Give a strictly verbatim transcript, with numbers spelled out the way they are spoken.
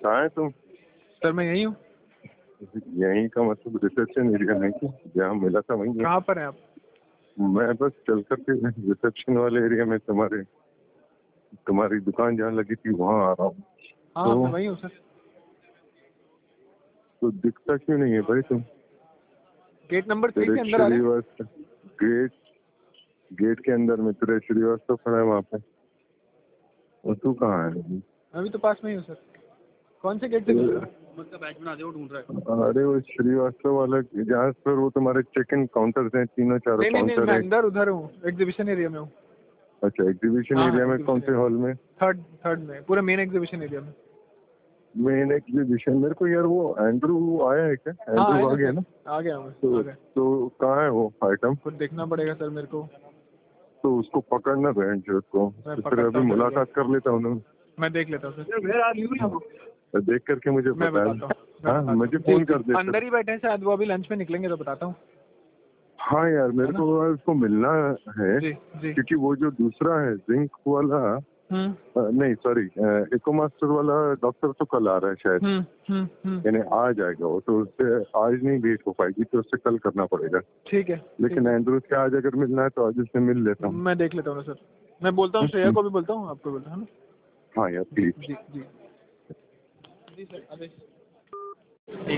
कहाँ है तुम? सर मैं यहीं हूँ। यहीं का मतलब रिसेप्शन एरिया में कि जहाँ मिला था वहीं? कहाँ पर हैं आप? मैं बस चल करके रिसेप्शन वाले एरिया में तुम्हारे तुम्हारी दुकान जहाँ लगी थी वहाँ आ रहा हूँ। हाँ तो, मैं वहीं हूँ सर। तो दिखता क्यों नहीं है भाई तुम? गेट नंबर थ्री के अंदर आ रहे हैं। गेट गेट के अंदर में तुरे श्रीवास्तव खड़ा है वहाँ पे। और तू कहाँ है? मैं भी तो पास में ही हूँ सर। कौन से गेट से घुस रहा है? उसका बैच बना दे, वो ढूंढ रहा है। अरे वो श्रीवास्तव वाला जहाँ पर वो तुम्हारे चेक इन काउंटर्स हैं, तीनों चारों नहीं नहीं नहीं, काउंटर मैं है। अंदर उधर हूँ, एग्जीबिशन एरिया में हूँ। अच्छा एग्जीबिशन हाँ, एरिया में exhibition कौन से area। हॉल में? थर्ड थर्ड में, पूरा मेन एग्जीबिशन एरिया में। मेन एग्जीबिशन मेरे को यार वो एंड्रू आया है क्या? हाँ एंड्रू आया आ ना गया सर, ना? आ गया मैं, तो आ गया। तो कहाँ है वो आइटम? कुछ देखना पड़ेगा सर मेरे को। तो उसको पकड़ना बहन जो उसको मैं तो फिर पकड़ता अभी हूँ सर, मुलाकात कर लेता हूँ ना। मैं देख लेता हूँ सर। तो देख करके मुझे मैं बता। बताता हूँ, मैं हाँ बताता मुझे हूँ। जी फोन जी, कर दे सर। अंदर ही बैठे हैं शायद, वो अभी लंच में निकलेंगे तो बताता हूँ। हाँ यार मेरे को उसको मिलना है जी जी। क्योंकि वो जो दूसरा है जिंक वाला हम्म आ, नहीं सॉरी इको मास्टर वाला डॉक्टर तो कल आ रहा है शायद, हम्म हम्म हम्म यानी आ जाएगा वो, तो उससे आज नहीं भेंट हो पाएगी तो उससे कल करना पड़ेगा। ठीक है। लेकिन एंड्रू से आज अगर मिलना है तो आज उससे मिल लेता हूँ। मैं देख लेता हूँ ना सर। मैं बोलता हूँ, श्रेया को भी बोलता हूँ, आपको बोलता हूँ ना। हाँ यार जी please. Ji ji ji sir. Adesh.